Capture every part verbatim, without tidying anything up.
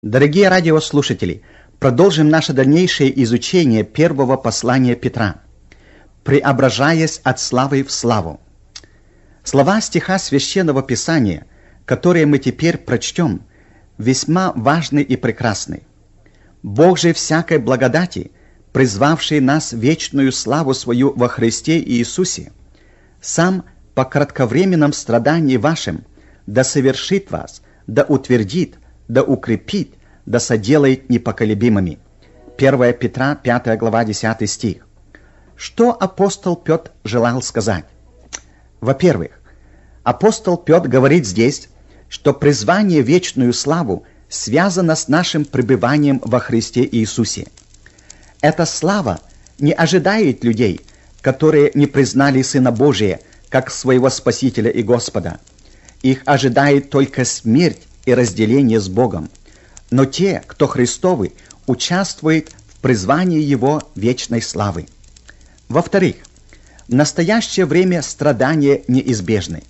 Дорогие радиослушатели, продолжим наше дальнейшее изучение первого послания Петра, преображаясь от славы в славу. Слова стиха Священного Писания, которые мы теперь прочтем, весьма важны и прекрасны. Бог же всякой благодати, призвавший нас в вечную славу свою во Христе Иисусе, сам по кратковременном страдании вашим да совершит вас, да утвердит, да укрепит, да соделает непоколебимыми. первое Петра, пятая глава, десятый стих. Что апостол Петр желал сказать? Во-первых, апостол Петр говорит здесь, что призвание в вечную славу связано с нашим пребыванием во Христе Иисусе. Эта слава не ожидает людей, которые не признали Сына Божия как своего Спасителя и Господа. Их ожидает только смерть и разделение с Богом. Но те, кто Христовы, участвуют в призвании Его вечной славы. Во-вторых, в настоящее время страдания неизбежны.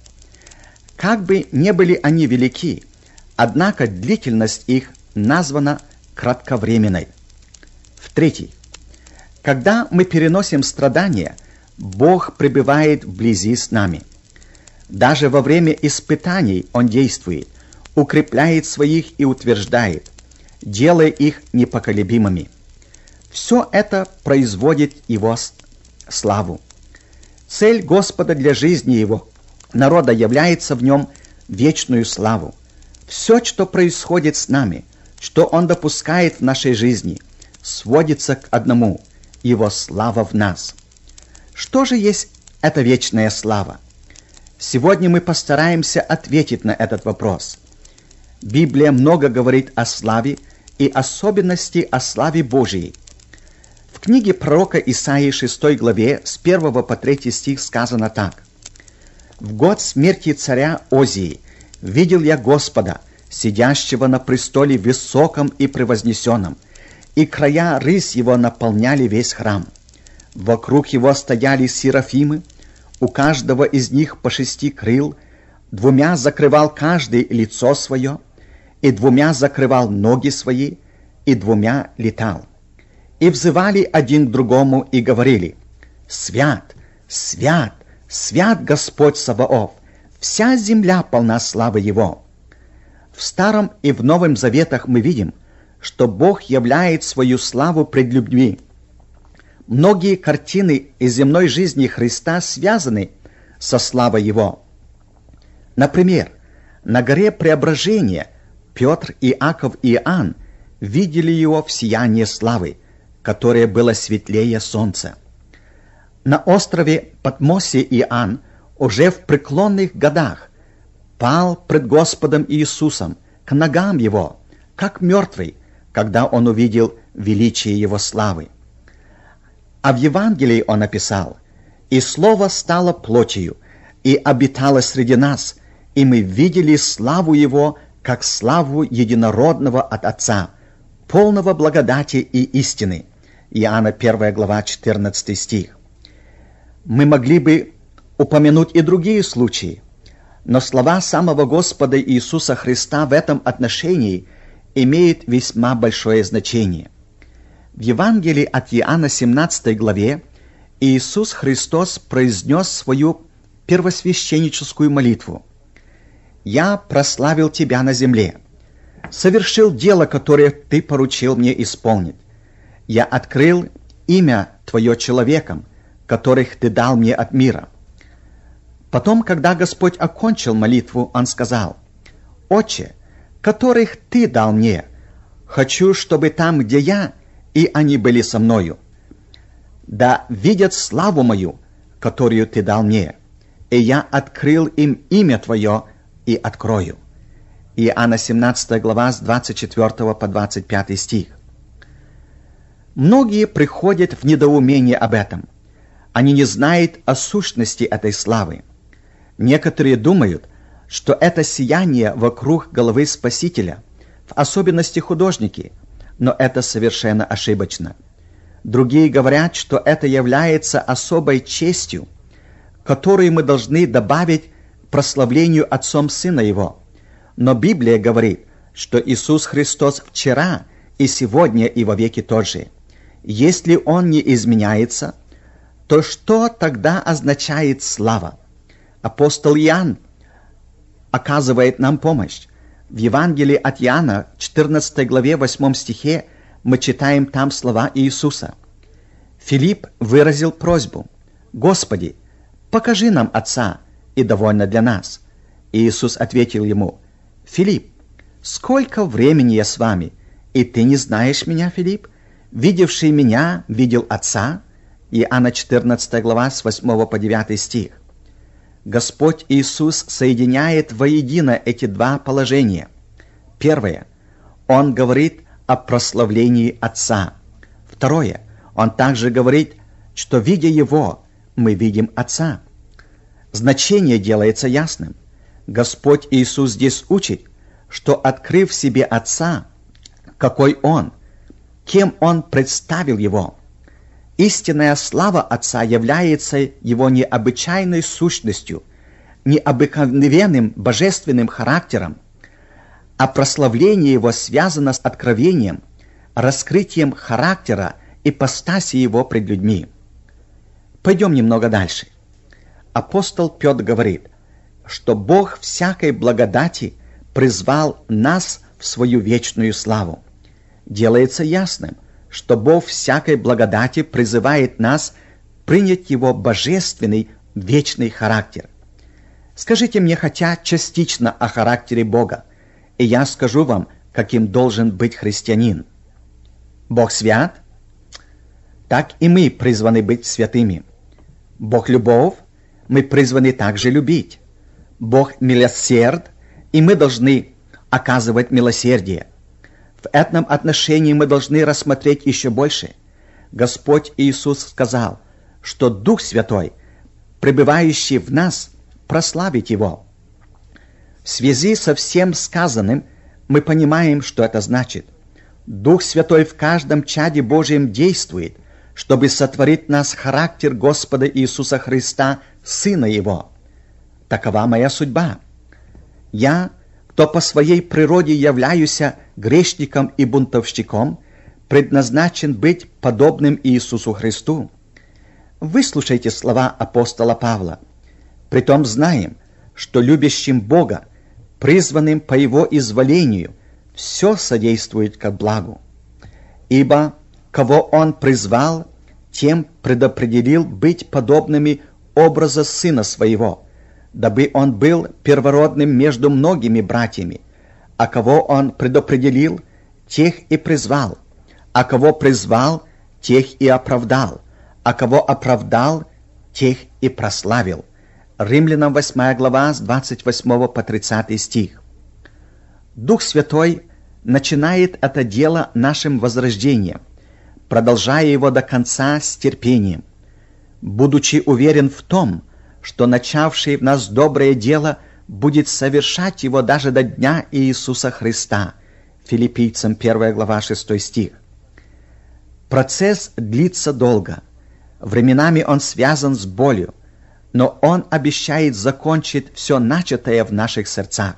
Как бы ни были они велики, однако длительность их названа кратковременной. В-третьих, когда мы переносим страдания, Бог пребывает вблизи с нами. Даже во время испытаний Он действует, укрепляет своих и утверждает, делая их непоколебимыми. Все это производит Его славу. Цель Господа для жизни Его народа является в Нем вечную славу. Все, что происходит с нами, что Он допускает в нашей жизни, сводится к одному – Его слава в нас. Что же есть эта вечная слава? Сегодня мы постараемся ответить на этот вопрос. Библия много говорит о славе и особенности о славе Божией. В книге пророка Исаии шестой главе с первого по третий стих сказано так. «В год смерти царя Озии видел я Господа, сидящего на престоле высоком и превознесенном, и края рысь его наполняли весь храм. Вокруг его стояли серафимы, у каждого из них по шести крыл, двумя закрывал каждый лицо свое, и двумя закрывал ноги свои, и двумя летал. И взывали один к другому и говорили: «Свят, свят, свят Господь Саваоф, вся земля полна славы Его». В Старом и в Новом Заветах мы видим, что Бог являет свою славу пред людьми. Многие картины из земной жизни Христа связаны со славой Его. Например, на горе Преображения Петр, Иаков и Иоанн видели Его в сиянии славы, которое было светлее солнца. На острове Патмосе Иоанн уже в преклонных годах пал пред Господом Иисусом к ногам Его, как мертвый, когда он увидел величие Его славы. А в Евангелии он написал: «И Слово стало плотью, и обитало среди нас, и мы видели славу Его, как славу единородного от Отца, полного благодати и истины». Иоанна первая глава, четырнадцатый стих. Мы могли бы упомянуть и другие случаи, но слова самого Господа Иисуса Христа в этом отношении имеют весьма большое значение. В Евангелии от Иоанна семнадцатой главе Иисус Христос произнес свою первосвященническую молитву: «Я прославил Тебя на земле, совершил дело, которое Ты поручил мне исполнить. Я открыл имя Твое человекам, которых Ты дал мне от мира». Потом, когда Господь окончил молитву, Он сказал: «Отче, которых Ты дал мне, хочу, чтобы там, где я, и они были со мною. Да видят славу мою, которую Ты дал мне, и я открыл им имя Твое и открою». Иоанна семнадцатая глава с двадцать четвёртого по двадцать пятый стих. Многие приходят в недоумение об этом. Они не знают о сущности этой славы. Некоторые думают, что это сияние вокруг головы Спасителя, в особенности художники, но это совершенно ошибочно. Другие говорят, что это является особой честью, которую мы должны добавить к прославлению Отцом Сына Его. Но Библия говорит, что Иисус Христос вчера и сегодня и вовеки тот же. Если Он не изменяется, то что тогда означает слава? Апостол Иоанн оказывает нам помощь. В Евангелии от Иоанна, четырнадцатой главе, восьмом стихе, мы читаем там слова Иисуса. Филипп выразил просьбу: «Господи, покажи нам Отца, и довольно для нас». И Иисус ответил ему: «Филипп, сколько времени я с вами, и ты не знаешь меня, Филипп? Видевший меня, видел Отца». Иоанна четырнадцатая глава, с восьмого по девятый стих. Господь Иисус соединяет воедино эти два положения. Первое. Он говорит о прославлении Отца. Второе. Он также говорит, что, видя Его, мы видим Отца. Значение делается ясным. Господь Иисус здесь учит, что, открыв себе Отца, какой Он, кем Он представил Его, истинная слава Отца является Его необычайной сущностью, необыкновенным божественным характером, а прославление Его связано с откровением, раскрытием характера ипостаси Его пред людьми. Пойдем немного дальше. Апостол Петр говорит, что Бог всякой благодати призвал нас в свою вечную славу. Делается ясным, что Бог всякой благодати призывает нас принять Его божественный вечный характер. Скажите мне хотя частично о характере Бога, и я скажу вам, каким должен быть христианин. Бог свят? Так и мы призваны быть святыми. Бог любовь? Мы призваны также любить. Бог милосерд, и мы должны оказывать милосердие. В этом отношении мы должны рассмотреть еще больше. Господь Иисус сказал, что Дух Святой, пребывающий в нас, прославит Его. В связи со всем сказанным мы понимаем, что это значит. Дух Святой в каждом чаде Божьем действует, чтобы сотворить нас характер Господа Иисуса Христа, Сына Его. Такова моя судьба. Я, кто по своей природе являюсь грешником и бунтовщиком, предназначен быть подобным Иисусу Христу. Выслушайте слова апостола Павла. Притом знаем, что любящим Бога, призванным по Его изволению, все содействует ко благу. Ибо кого Он призвал, тем предопределил быть подобными образа Сына Своего, дабы Он был первородным между многими братьями. А кого Он предопределил, тех и призвал. А кого призвал, тех и оправдал. А кого оправдал, тех и прославил. Римлянам восьмая глава, с двадцать восьмого по тридцатый стих. Дух Святой начинает это дело нашим возрождением, продолжая его до конца с терпением, будучи уверен в том, что начавший в нас доброе дело будет совершать его даже до дня Иисуса Христа. Филиппийцам первая глава, шестой стих. Процесс длится долго. Временами он связан с болью, но Он обещает закончить все начатое в наших сердцах.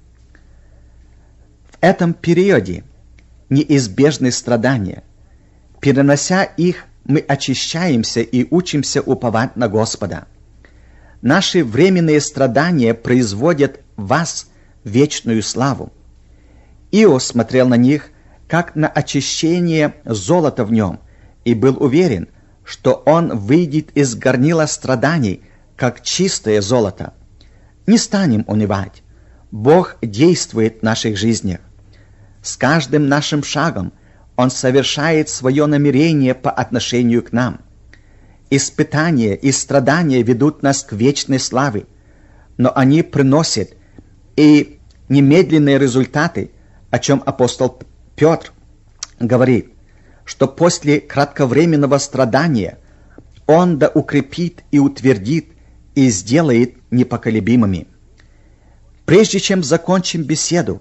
В этом периоде неизбежны страдания. Перенося их, мы очищаемся и учимся уповать на Господа. Наши временные страдания производят в вас вечную славу. Иов смотрел на них, как на очищение золота в нем, и был уверен, что он выйдет из горнила страданий, как чистое золото. Не станем унывать. Бог действует в наших жизнях. С каждым нашим шагом Он совершает свое намерение по отношению к нам. Испытания и страдания ведут нас к вечной славе, но они приносят и немедленные результаты, о чем апостол Петр говорит, что после кратковременного страдания Он да укрепит и утвердит и сделает непоколебимыми. Прежде чем закончим беседу,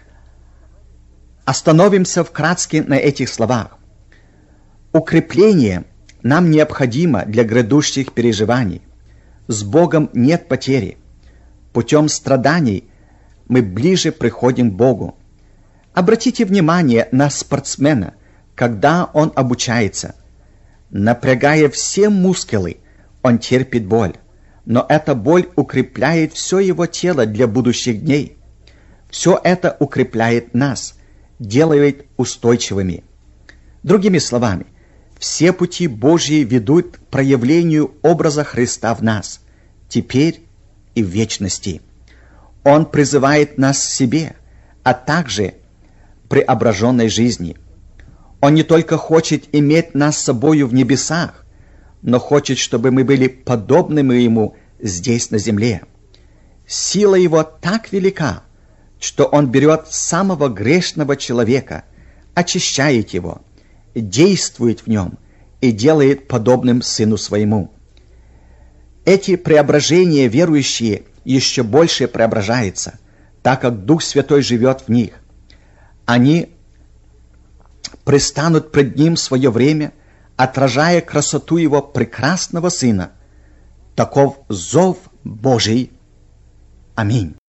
остановимся вкратце на этих словах. Укрепление нам необходимо для грядущих переживаний. С Богом нет потери. Путем страданий мы ближе приходим к Богу. Обратите внимание на спортсмена, когда он обучается. Напрягая все мускулы, он терпит боль, но эта боль укрепляет все его тело для будущих дней. Все это укрепляет нас, делает устойчивыми. Другими словами, все пути Божьи ведут к проявлению образа Христа в нас, теперь и в вечности. Он призывает нас к себе, а также преображенной жизни. Он не только хочет иметь нас с собою в небесах, но хочет, чтобы мы были подобными Ему здесь на земле. Сила Его так велика, что Он берет самого грешного человека, очищает его, действует в нем и делает подобным Сыну Своему. Эти преображения верующие еще больше преображаются, так как Дух Святой живет в них. Они престанут пред Ним в свое время, отражая красоту Его прекрасного Сына. Таков зов Божий. Аминь.